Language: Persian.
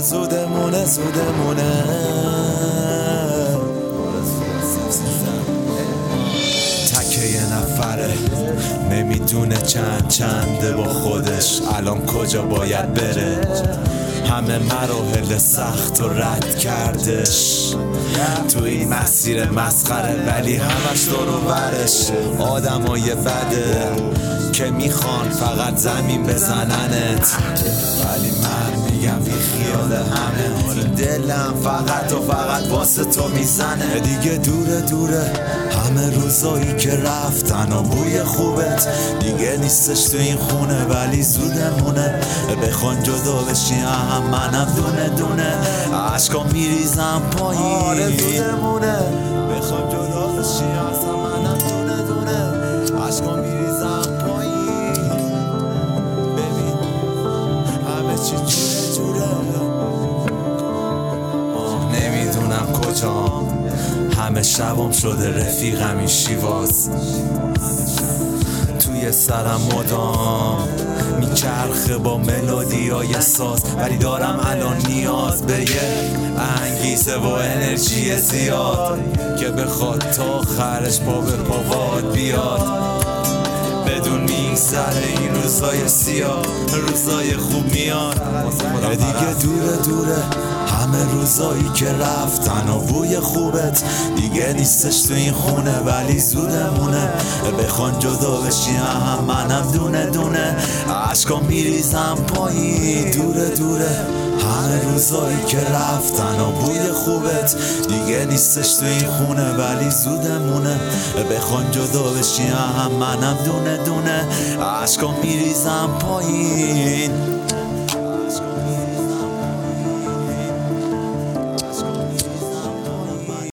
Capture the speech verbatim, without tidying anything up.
زودمونه زودمونه. تکه یه نفره نمیدونه چند چنده با خودش الان کجا باید بره. همه مراحل سخت و رد کردش تو این مسیر مسخره، ولی همش دور و برش آدمای بده که میخوان فقط زمین بزننت، ولی من میگم بی خیال همه. این دلم فقط و فقط واسه تو میزنه. دیگه دوره دوره همه روزایی که رفتن و بوی خوبت دیگه نیستش تو این خونه، ولی زودمونه بخوان جدا بشی هم منم دونه دونه عشقا میریزم پایین. آره زودمونه بخوان جدا بشی هم منم دونه دونه عشقا میریزم پایین. ببین همه چی جوره جوره، نمیدونم کجام، همه شبم شده رفیقم این شیواز توی سرم مدام میچرخه با ملودیای ساز، ولی دارم الان نیاز به یه انگیزه و انرژی زیاد که بخواد تا آخرش پا به پا باد بیاد. بدون میگذره این روزای سیاه، روزای خوب میاد. دیگه دوره دوره همه روزایی که رفتن و بوی خوبت دیگه نیستش تو این خونه، ولی زودمونه بخوان جدا بشی هم منم دونه دونه عشقا میریزم پایین. دوره دوره همه روزایی که رفتن و بوی خوبت دیگه نیستش تو این خونه، ولی زودمونه بخوان جدا بشی هم منم دونه دونه عشقا میریزم پایین.